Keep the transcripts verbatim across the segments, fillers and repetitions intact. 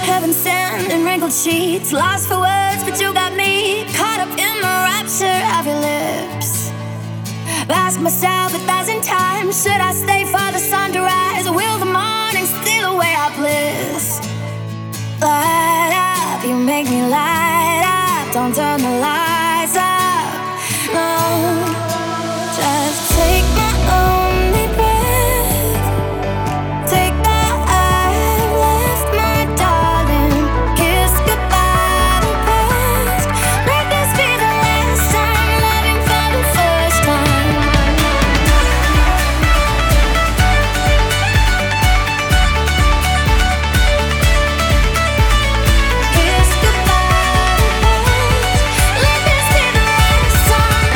Heaven sent and wrinkled sheets, lost for words, but you got me caught up in the rapture of your lips. Ask myself a thousand times, should I stay for the sun to rise, or will the morning steal away our bliss? Light up, you make me light up. Don't turn the lights up, no. Just take my only breath. Take that I've left, my darling. Kiss goodbye to past. Let this be the last time loving for the first time. Kiss goodbye to past. Let this be the last time.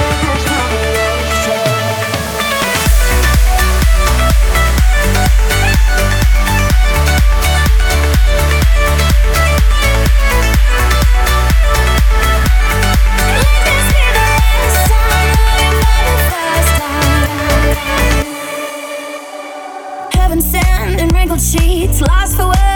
Heaven sent and wrinkled sheets, lost for words.